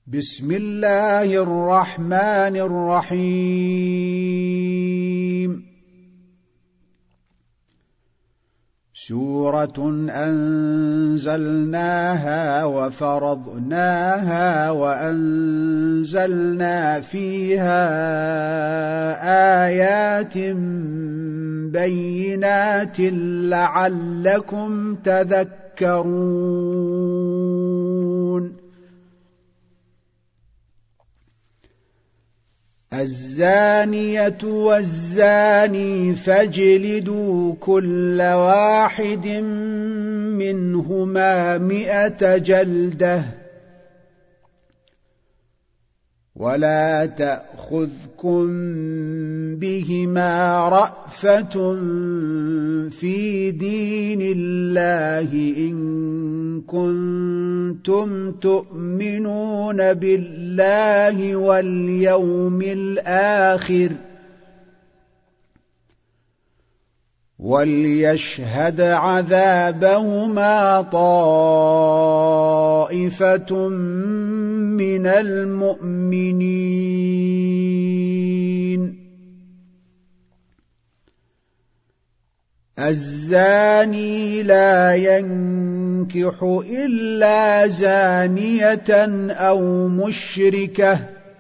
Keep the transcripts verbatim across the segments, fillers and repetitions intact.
بسم الله الرحمن الرحيم. سورة أنزلناها وفرضناها وأنزلنا فيها آيات بينات لعلكم تذكرون. الزانية والزاني فاجلدوا كل واحد منهما مئة جلدة ولا تأخذكم بهما رأفة في دين الله إن كنتم تؤمنون بالله واليوم الآخر وليشهد عذابهما طائفة من المؤمنين. الزاني لا ينكح إلا زانية أو مشركة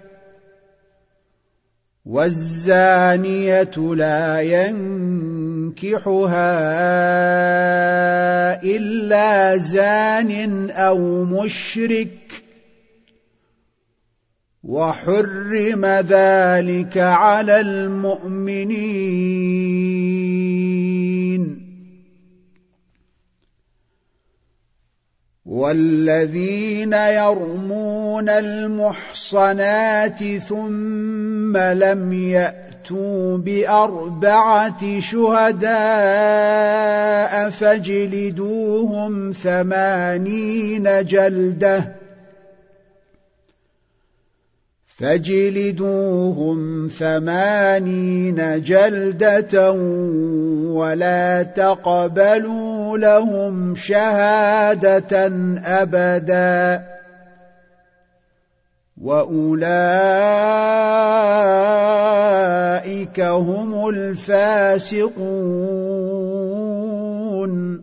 والزانية لا ينكحها إلا زان أو مشرك وحرم ذلك على المؤمنين. والذين يرمون المحصنات ثم لم يأتوا بأربعة شهداء فاجلدوهم ثمانين جلدة فاجلدوهم ثمانين جلدة ولا تقبلوا لهم شهادة أبدا وأولئك هم الفاسقون.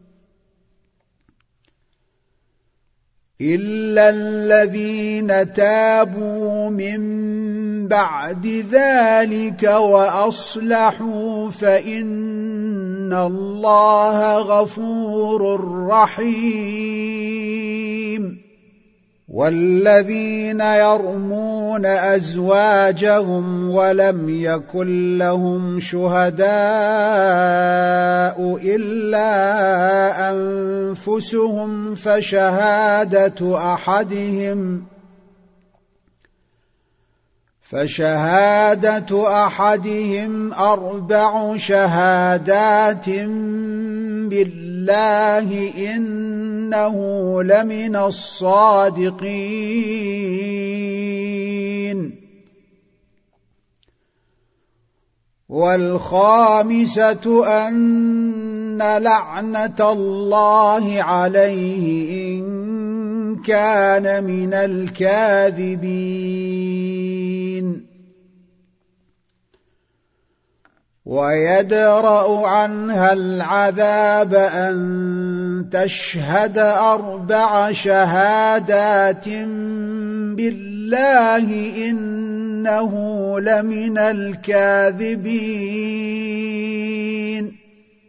إلا الذين تابوا من بعد ذلك وأصلحوا فإن الله غفور رحيم. والذين يرمون أزواجهم ولم يكن لهم شهداء إلا أنفسهم فشهادة أحدهم فشهادة أحدهم أربع شهادات بالله إنه لمن الصادقين. والخامسة أن لعنة الله عليه إن كان من الكاذبين. ويدرأ عنها العذاب أن تشهد أربع شهادات بالله إنه لمن الكاذبين.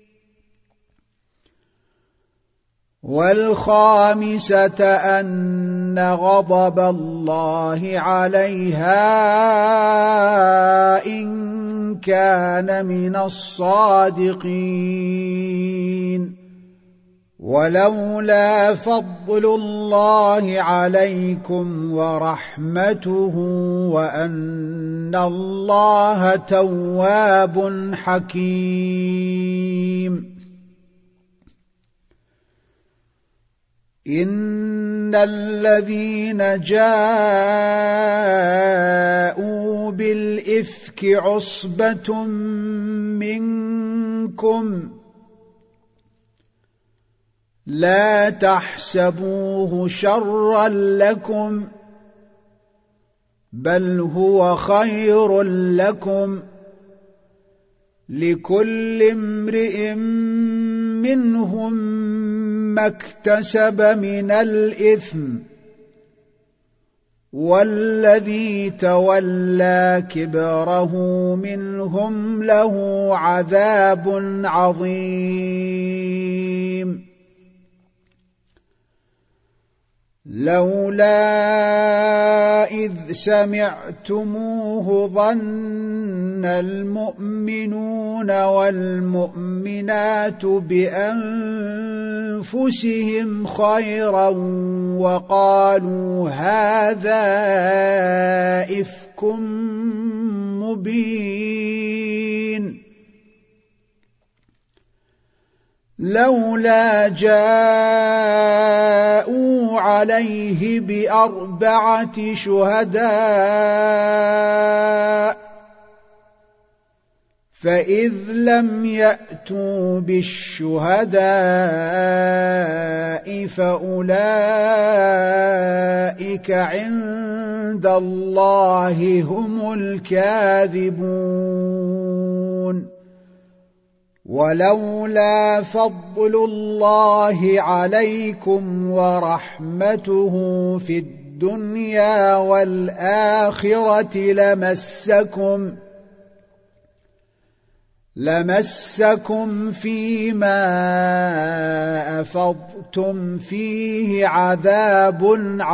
والخامسة أن غضب الله عليها إن كان من الصادقين. ولولا فضل الله عليكم ورحمته وأن الله تواب حكيم. إن الذين جاءوا بالإفك عصبة منكم لا تحسبوه شرا لكم بل هو خير لكم لكل امرئ منهم ما اكتسب من الإثم والذي تولى كبره منهم له عذاب عظيم لولا إذ سمعتموه ظن المؤمنون والمؤمنات بأنفسهم خيرا وقالوا هذا إفك مبين لولا جاءوا عليه بأربعة شهداء فإذ لم يأتوا بالشهداء فأولئك عند الله هم الكاذبون ولولا فضل الله عليكم ورحمته في الدنيا والآخرة لمسكم لمسكم فيما أفضتم فيه عذاب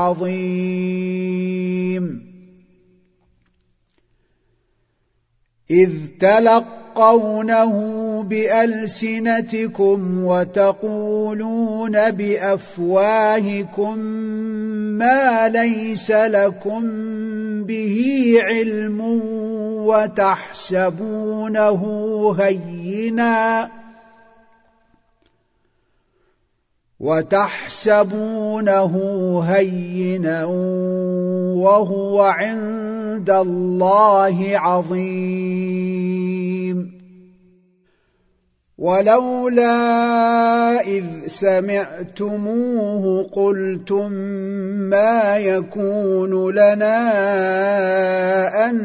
عظيم إذ تلقونه بألسنتكم وتقولون بأفواهكم ما ليس لكم به علم وتحسبونه هينا وتحسبونه هينا وهو عند الله عظيم ولولا إذ سمعتموه قلتم ما يكون لنا أن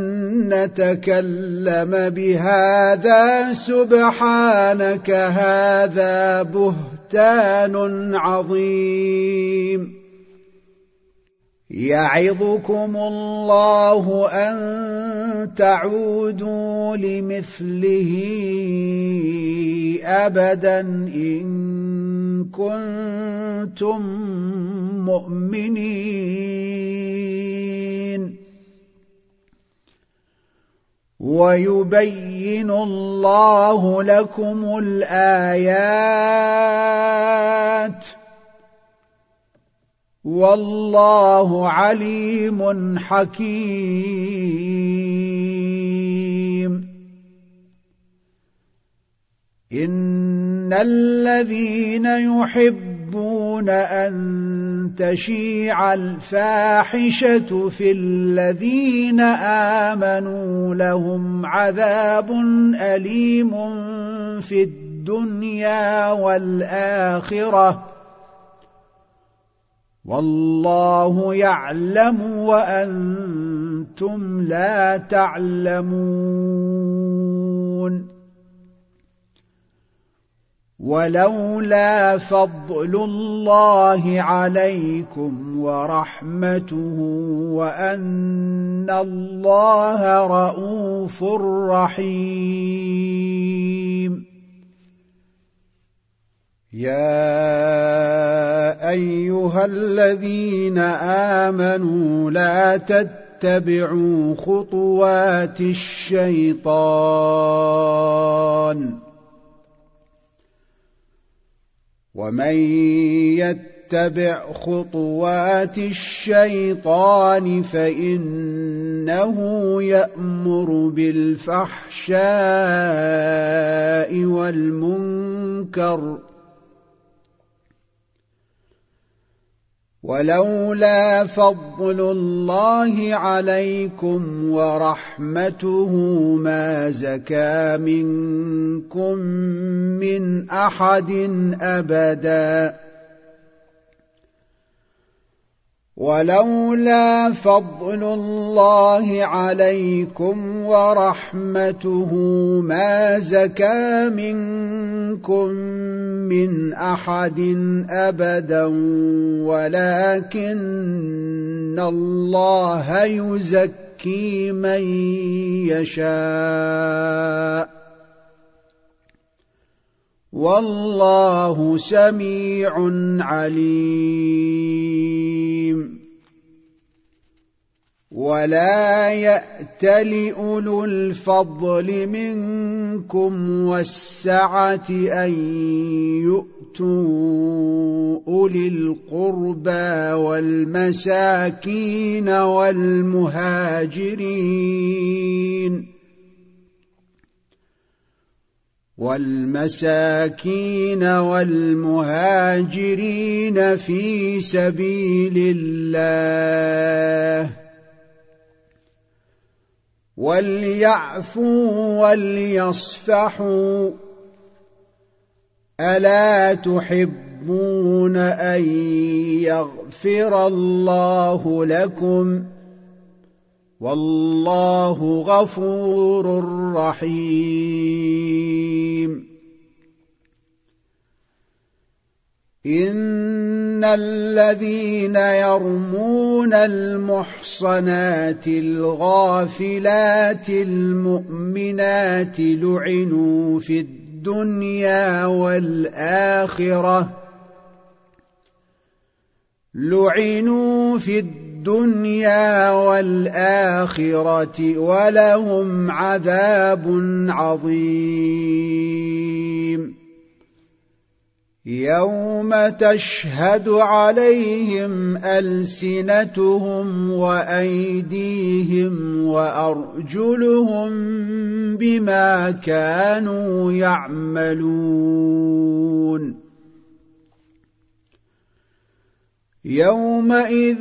نتكلم بهذا سبحانك هذا بهتان عظيم يعظكم الله أن تعودوا لمثله أبدا إن كنتم مؤمنين ويبين الله لكم الآيات والله عليم حكيم إن الذين يحبون أن تشيع الفاحشة في الذين آمنوا لهم عذاب أليم في الدنيا والآخرة والله يعلم وأنتم لا تعلمون ولولا فضل الله عليكم ورحمته وأن الله رءوف رحيم يا أيها الذين آمنوا لا تتبعوا خطوات الشيطان ومن يتبع خطوات الشيطان فإنه يأمر بالفحشاء والمنكر ولولا فضل الله عليكم ورحمته ما زكى منكم من أحد أبدا ولولا فضل الله عليكم ورحمته ما زكى منكم من أحد أبدا ولكن الله يزكي من يشاء والله سميع عليم. ولا يأتل أولو الفضل منكم والسعة أن يؤتوا أولي القربى والمساكين والمهاجرين والمساكين والمهاجرين في سبيل الله وليعفوا وليصفحوا ألا تحبون أن يغفر الله لكم والله غفور رحيم. إن الذين يرمون المحصنات الغافلات المؤمنات لعنوا في الدنيا والآخرة لعنوا في الدنيا والآخرة ولهم عذاب عظيم. يوم تشهد عليهم ألسنتهم وأيديهم وأرجلهم بما كانوا يعملون. يومئذ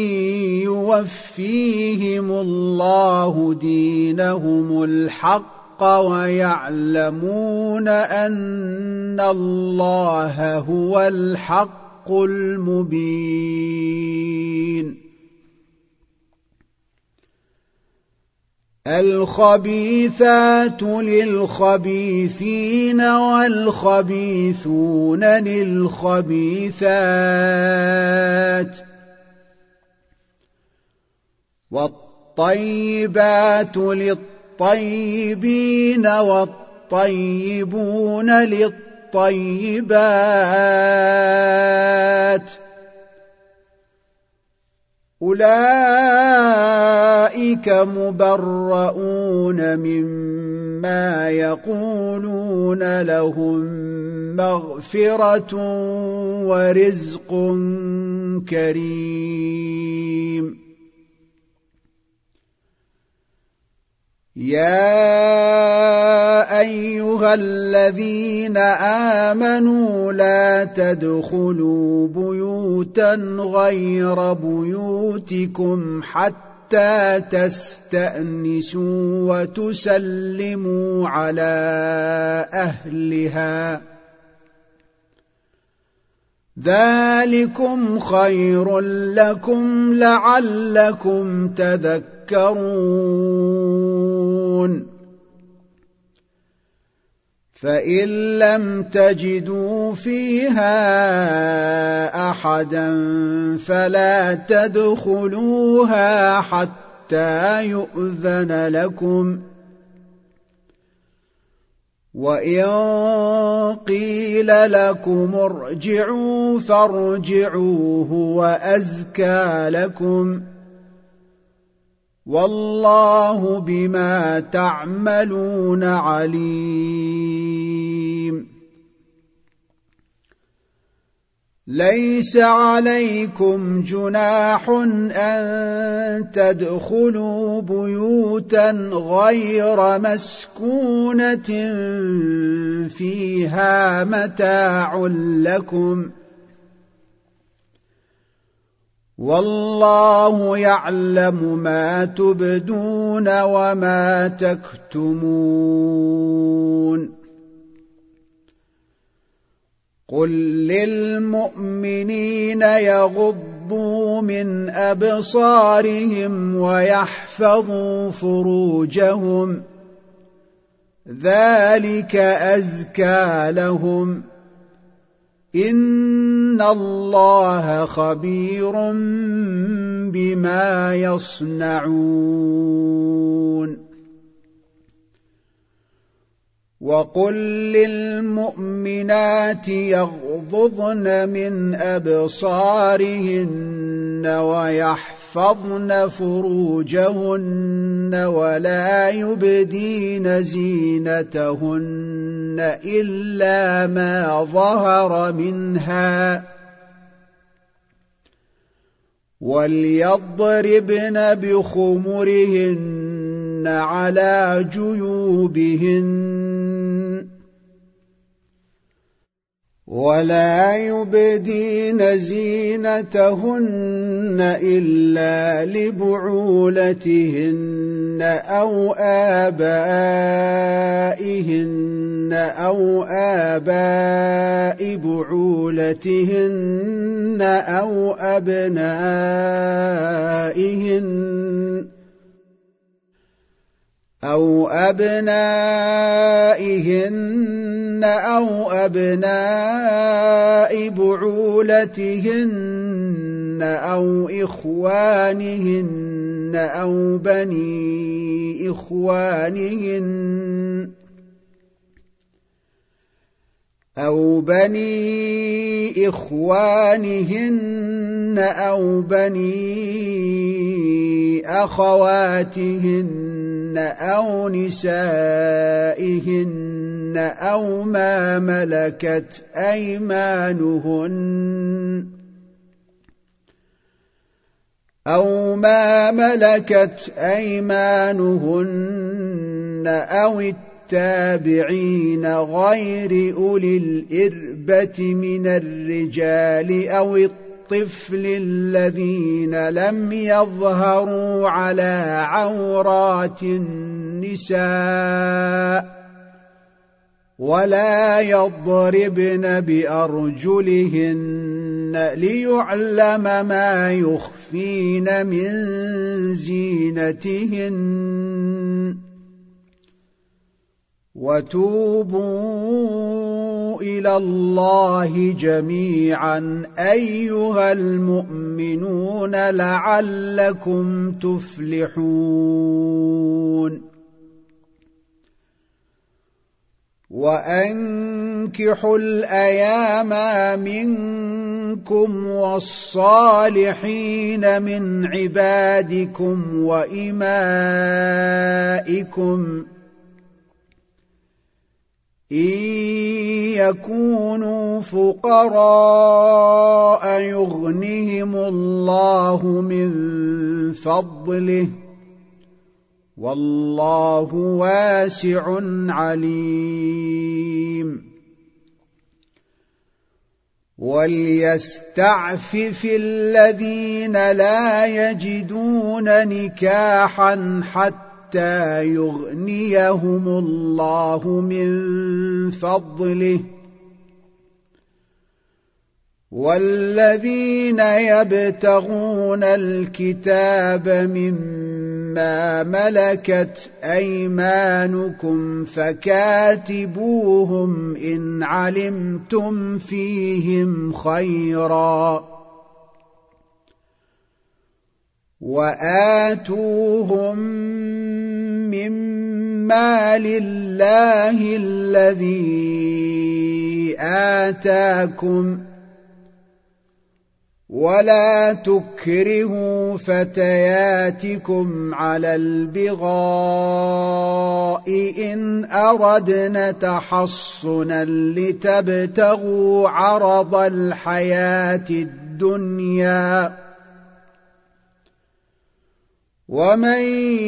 يوفيهم الله دينهم الحق ويعلمون أن الله هو الحق المبين. الخبيثات للخبيثين والخبيثون للخبيثات والطيبات للطيبين والطيبون للطيبات أولئك مبرؤون مما يقولون لهم مغفرة ورزق كريم. يا أيها الذين آمنوا لا تدخلوا بيوتا غير بيوتكم حتى تستأنسوا وتسلموا على أهلها ذلكم خير لكم لعلكم تذكرون. فإن لم تجدوا فيها أحدا فلا تدخلوها حتى يؤذن لكم وإن قيل لكم ارجعوا فارجعوا هو أزكى لكم والله بما تعملون عليم. ليس عليكم جناح أن تدخلوا بيوتا غير مسكونة فيها متاع لكم والله يعلم ما تبدون وما تكتمون. قل للمؤمنين يغضوا يغضوا من أبصارهم ويحفظوا فروجهم ذلك أزكى لهم إن الله خبير بما يصنعون وقل للمؤمنات يغضضن من أبصارهن ويحفظن فروجهن ولا يبدين زينتهن إلا ما ظهر منها وليضربن بخمرهن على جيوبهن ولا يبدين زينتهن إلا لبعولتهن أو آبائهن أو آباء بعولتهن أو أبنائهن أو أبنائهن أو أبناء بعولتهن أو إخوانهن أو بني إخوانهن أو بني إخوانهن أو بني أخواتهن أو نسائهن أو ما ملكت أيمانهن أو ما ملكت أيمانهن أو التابعين غير أولي الإربة من الرجال أو الطفل الذين لم يظهروا على عورات النساء ولا يضربن بأرجلهن ليعلم ما يخفين من زينتهن وتوبوا إلى الله جميعا أيها المؤمنون لعلكم تفلحون وأنكحوا الأيام منكم والصالحين من عبادكم وإمائكم إن يكونوا فقراء يغنهم الله من فضله والله واسع عليم وليستعفف الذين لا يجدون نكاحا حتى حتى يغنيهم الله من فضله والذين يبتغون الكتاب مما ملكت أيمانكم فكاتبوهم إن علمتم فيهم خيرا وآتوهم مما لله الذي آتاكم ولا تكرهوا فتياتكم على البغاء إن أردنا تحصنا لتبتغوا عرض الحياة الدنيا ومن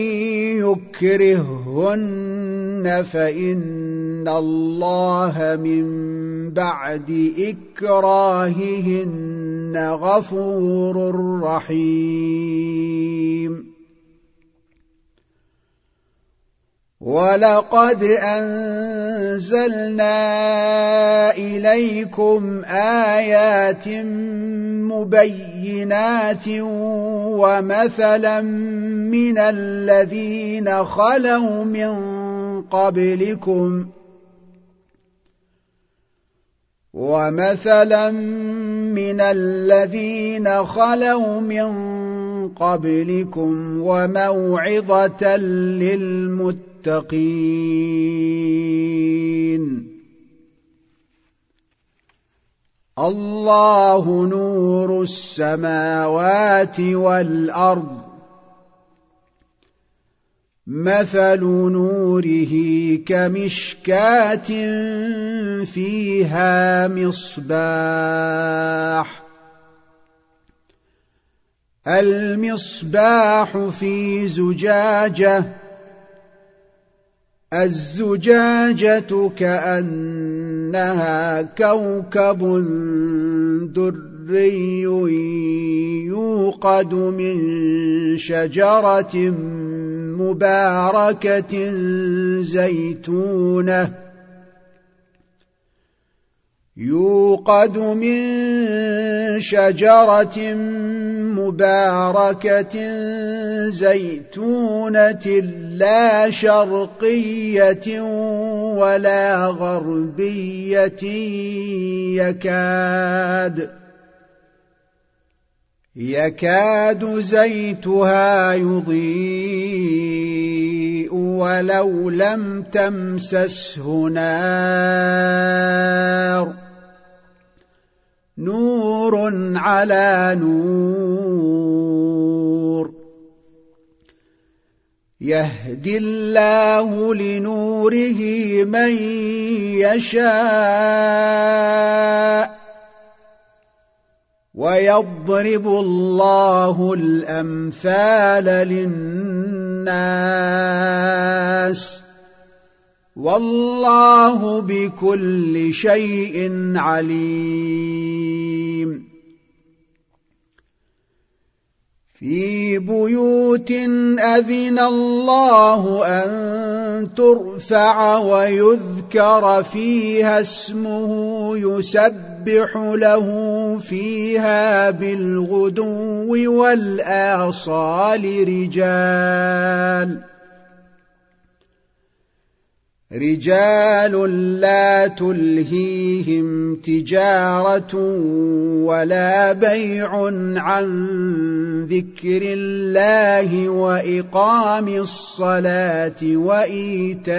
يكرههن فإن الله من بعد إكراههن غفور رحيم ولقد أنزلنا إليكم آيات مبينات ومثلا من الذين خلوا من قبلكم ومثلا من الذين خلوا من قبلكم وموعظة للمتقين الله نور السماوات والأرض مثل نوره كمشكاة فيها مصباح المصباح في زجاجة الزجاجة كأنها كوكب دري يوقد من شجرة مباركة زيتونة يوقد من شجرة مباركة زيتونة لا شرقية ولا غربية يكاد يكاد زيتها يضيء ولو لم تمسسه نار نور على نور يهدي الله لنوره من يشاء ويضرب الله الأمثال للناس والله بكل شيء عليم في بيوت أذن الله أن ترفع ويذكر فيها اسمه يسبح له فيها بالغدو والآصال رجال رجال لا تلهيهم تجارة ولا بيع عن ذكر الله وإقام الصلاة وإيتاء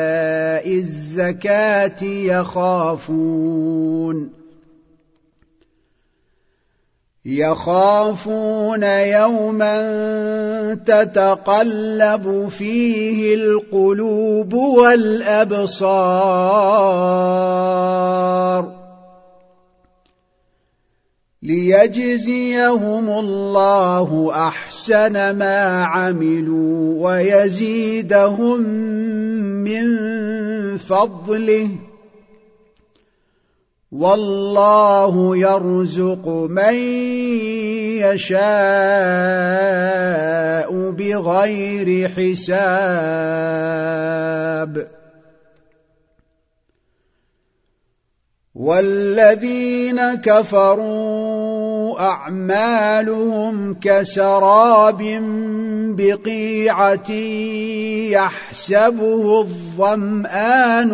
الزكاة يخافون يخافون يوما تتقلب فيه القلوب والأبصار ليجزيهم الله أحسن ما عملوا ويزيدهم من فضله والله يرزق من يشاء بغير حساب والذين كفروا أعمالهم كسراب بقيعة يحسبه الظمآن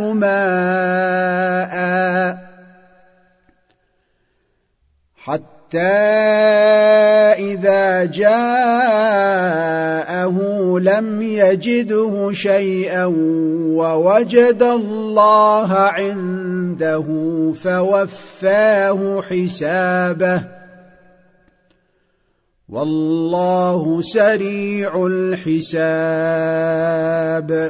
ماءً حتى إذا جاءه لم يجده شيئا ووجد الله عنده فوفاه حسابه والله سريع الحساب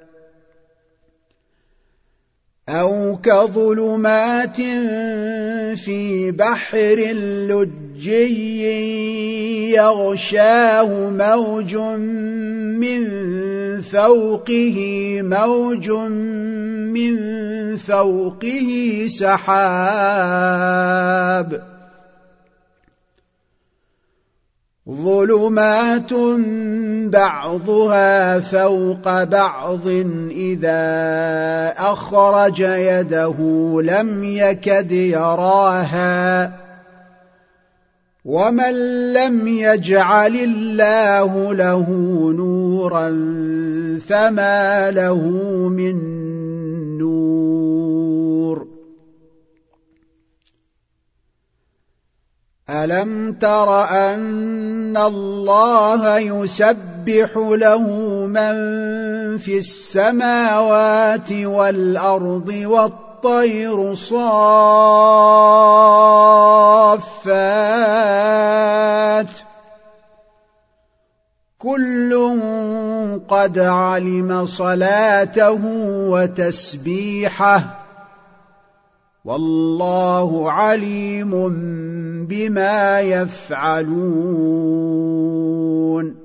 أو كظلمات في بحر لجي يغشاه موج من فوقه موج من فوقه سحاب ظلمات بعضها فوق بعض إذا أخرج يده لم يكد يراها ومن لم يجعل الله له نورا فما له من نور ألم تر أن الله يسبح له من في السماوات والأرض والطير صافات كل قد علم صلاته وتسبيحه والله عليم بما يفعلون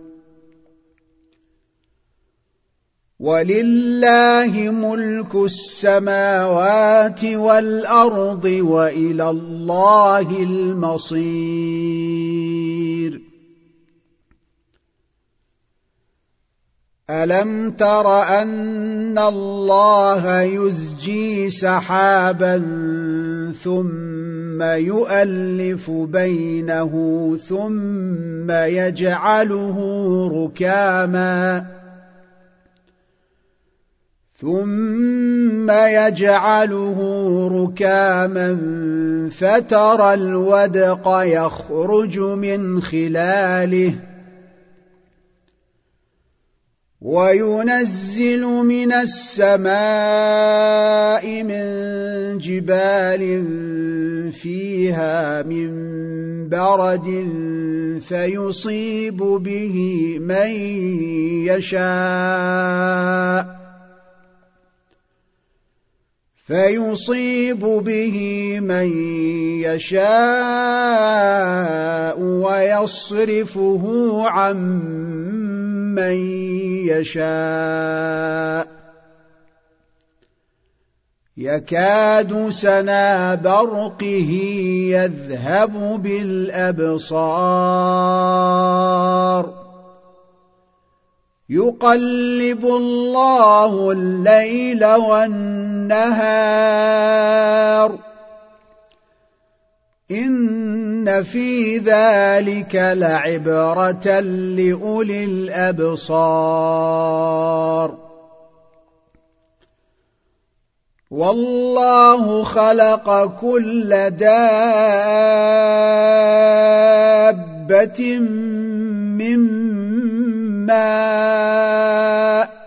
ولله ملك السماوات والأرض وإلى الله المصير ألم تر أن الله يزجي سحابا ثم يؤلف بينه ثم يجعله ركاما ثم يجعله ركاما فترى الودق يخرج من خلاله وينزل من السماء من جبال فيها من برد فيصيب به من يشاء فيصيب به من يشاء ويصرفه عن من يشاء يكاد سنا برقه يذهب بالأبصار يقلب الله الليل والنهار إن في ذلك لعبرة لأولي الأبصار والله خلق كل دابة من ماء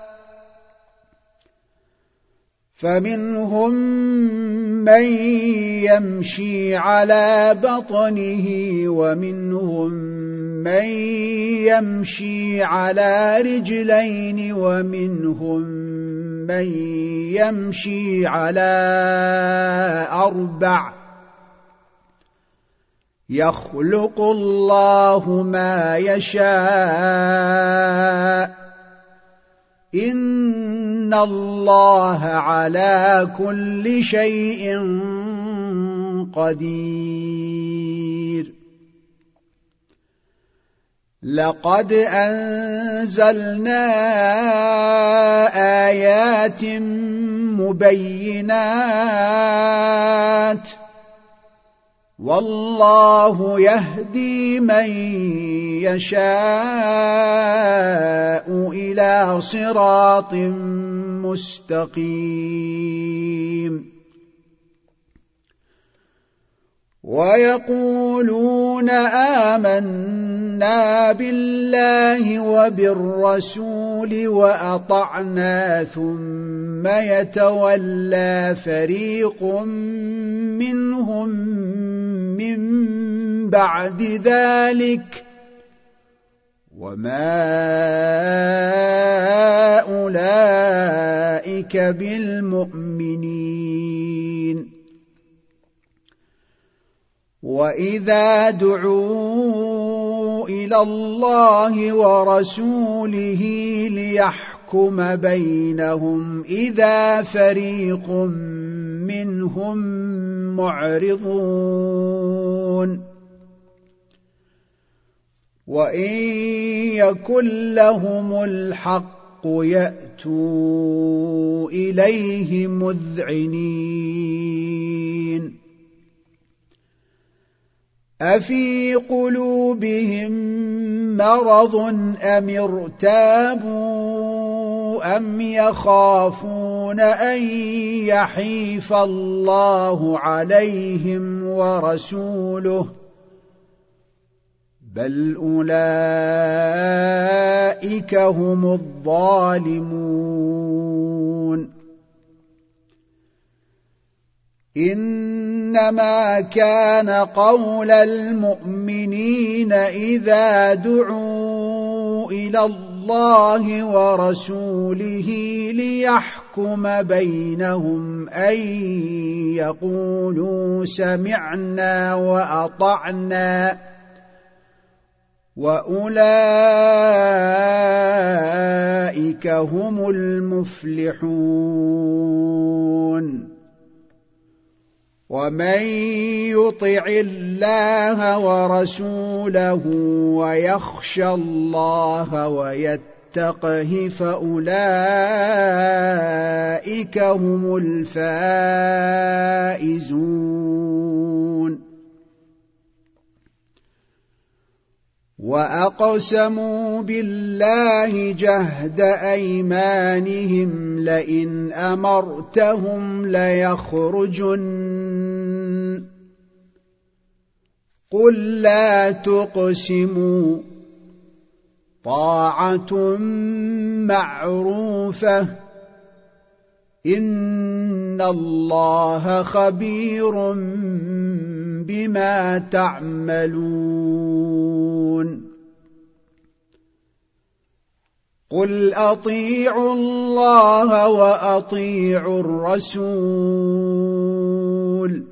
فمنهم من يمشي على بطنه ومنهم من يمشي على رجلين ومنهم من يمشي على أربع يخلق الله ما يشاء إن الله على كل شيء قدير لقد أنزلنا آيات مبينات والله يهدي من يشاء إلى صراط مستقيم ويقولون آمنا بالله وبالرسول وأطعنا ثم يتولى فريق منهم من بعد ذلك وما أولئك بالمؤمنين وإذا دعوا إلى الله ورسوله ليحكم بينهم إذا فريق منهم معرضون وإن يكن لهم الحق يأتوا إليه مذعنين أفي قلوبهم مرض أم ارتابوا أم يخافون أن يحيف الله عليهم ورسوله بل أولئك هم الظالمون إنما كان قول المؤمنين إذا دعوا إلى الله ورسوله ليحكم بينهم أن يقولوا سمعنا وأطعنا وأولئك هم المفلحون ومن يطع الله ورسوله ويخشى الله ويتقه فأولئك هم الفائزون وأقسموا بالله جهد أيمانهم لئن أمرتهم ليخرجن قل لا تقسموا طاعة معروفة إن الله خبير بما تعملون قل أطيعوا الله وأطيعوا الرسول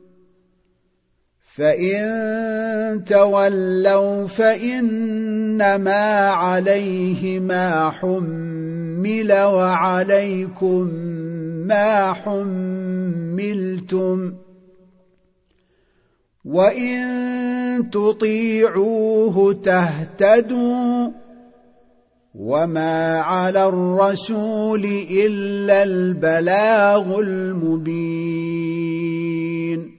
فإن تولوا فإنما عليه ما حمل وعليكم ما حملتم وإن تطيعوه تهتدوا وما على الرسول إلا البلاغ المبين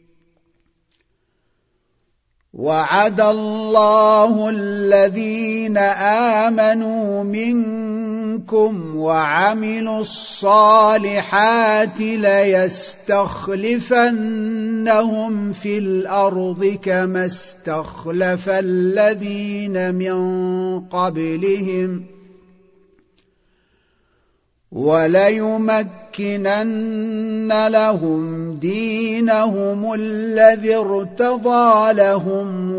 وعد الله الذين آمنوا منكم وعملوا الصالحات ليستخلفنهم في الأرض كما استخلف الذين من قبلهم وليمكنن لهم دينهم الذي ارتضى لهم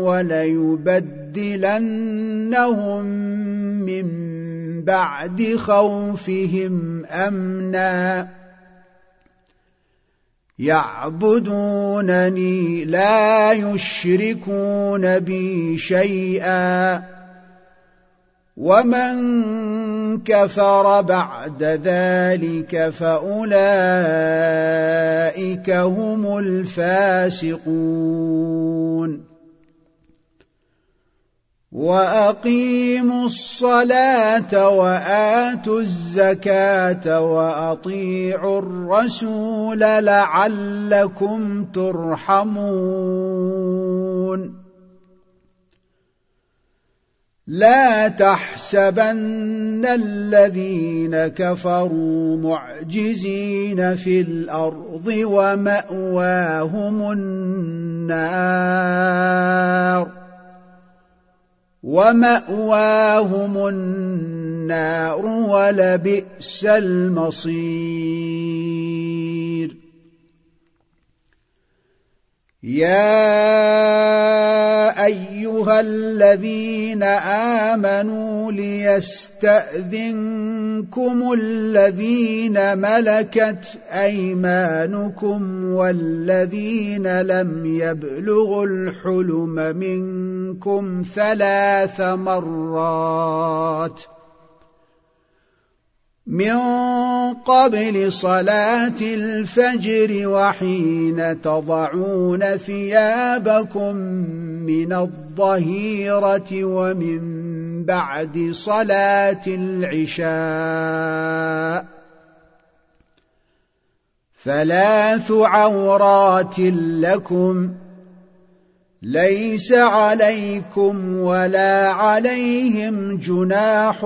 وليبدلنهم من بعد خوفهم أمنا يعبدونني لا يشركون بي شيئا ومن كفر بعد ذلك فأولئك هم الفاسقون وأقيموا الصلاة وآتوا الزكاة وأطيعوا الرسول لعلكم ترحمون لا تحسبن الذين كفروا معجزين في الأرض ومأواهم النار ومأواهم النار ولبئس المصير يا أيها الذين آمنوا ليستأذنكم الذين ملكت أيمانكم والذين لم يبلغوا الحلم منكم ثلاث مرات من قبل صلاة الفجر وحين تضعون ثيابكم من الظهيرة ومن بعد صلاة العشاء ثلاث عورات لكم ليس عليكم ولا عليهم جناح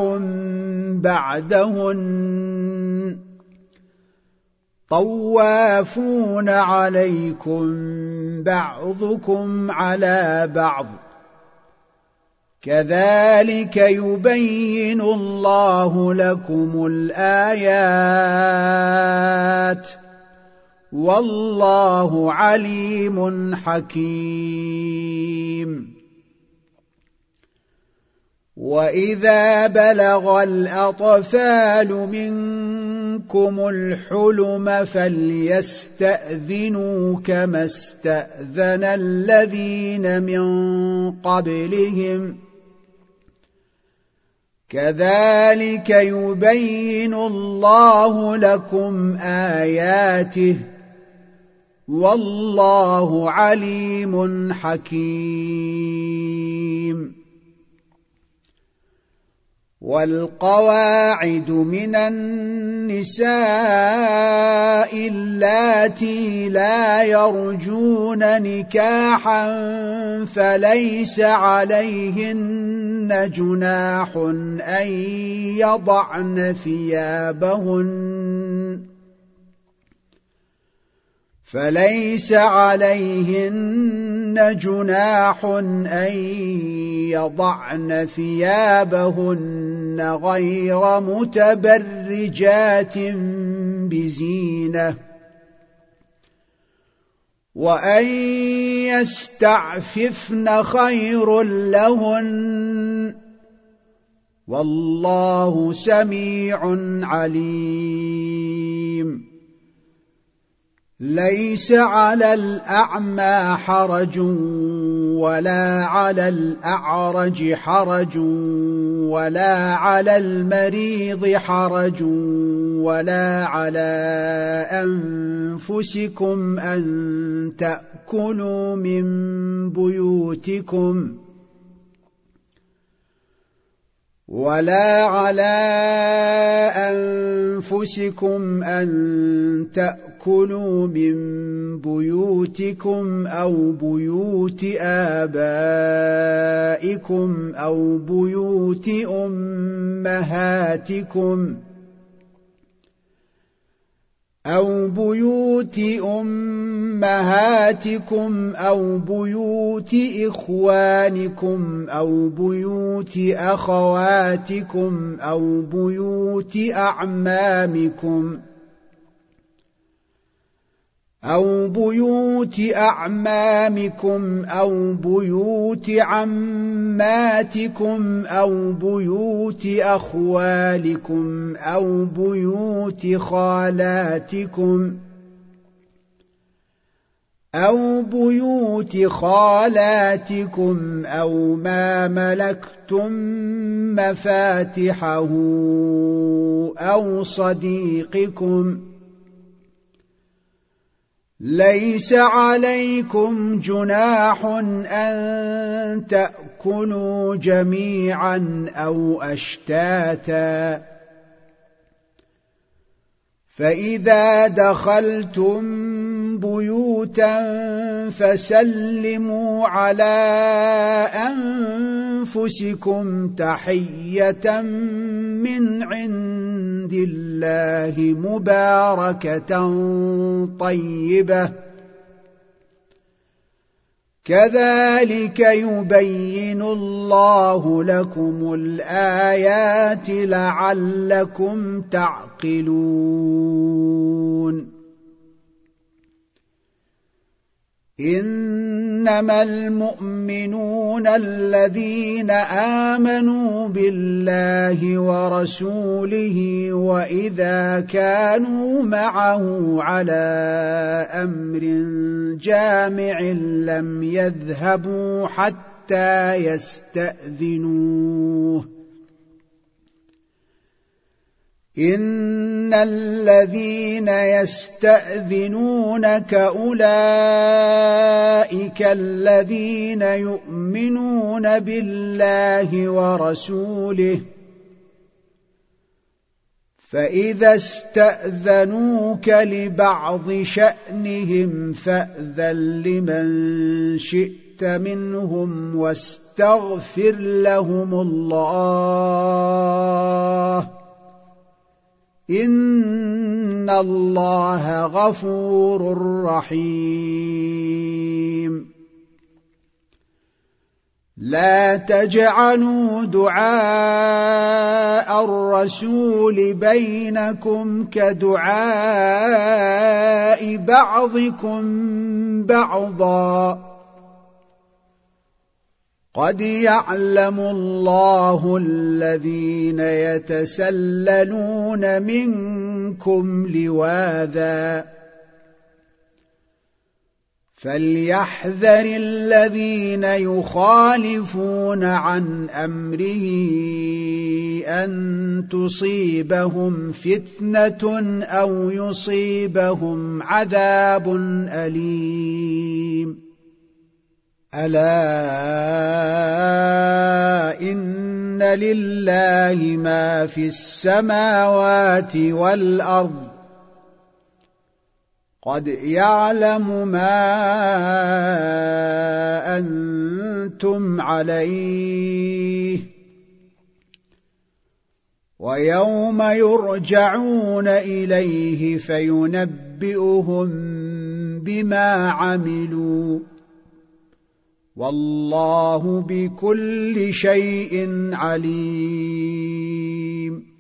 بعدهن طوافون عليكم بعضكم على بعض كذلك يبين الله لكم الآيات والله عليم حكيم. وإذا بلغ الأطفال منكم الحلم فليستأذنوا كما استأذن الذين من قبلهم كذلك يبين الله لكم آياته والله عليم حكيم. والقواعد من النساء اللاتي لا يرجون نكاحا فليس عليهن جناح أن يضعن ثيابهن فليس عليهن جناح أن يضعن ثيابهن غير متبرجات بزينة وأن يستعففن خير لهن والله سميع عليم. ليس على الأعمى حرج ولا على الأعرج حرج ولا على المريض حرج ولا على أنفسكم أن تأكلوا من بيوتكم ولا على أنفسكم أن تأكلوا من بيوتكم أو بيوت آبائكم أو بيوت أمهاتكم أو بيوت أمهاتكم أو بيوت إخوانكم أو بيوت أخواتكم أو بيوت أعمامكم أو بيوت أعمامكم أو بيوت عماتكم أو بيوت أخوالكم أو بيوت خالاتكم أو بيوت خالاتكم أو ما ملكتم مفاتحه أو صديقكم ليس عليكم جناح أن تأكلوا جميعا أو أشتاتا فإذا دخلتم بيوتا فسلموا على أنفسكم تحية من عند الله مباركة طيبة كذلك يبين الله لكم الآيات لعلكم تعقلون. إنما المؤمنون الذين آمنوا بالله ورسوله وإذا كانوا معه على أمر جامع لم يذهبوا حتى يستأذنوه إن الذين يستأذنونك أولئك الذين يؤمنون بالله ورسوله فإذا استأذنوك لبعض شأنهم فأذن لمن شئت منهم واستغفر لهم الله إن الله غفور رحيم لا تجعلوا دعاء الرسول بينكم كدعاء بعضكم بعضا قد يعلم الله الذين يتسللون منكم لواذا فليحذر الذين يخالفون عن أمره أن تصيبهم فتنة أو يصيبهم عذاب أليم ألا إن لله ما في السماوات والأرض قد يعلم ما أنتم عليه ويوم يرجعون إليه فينبئهم بما عملوا والله بكل شيء عليم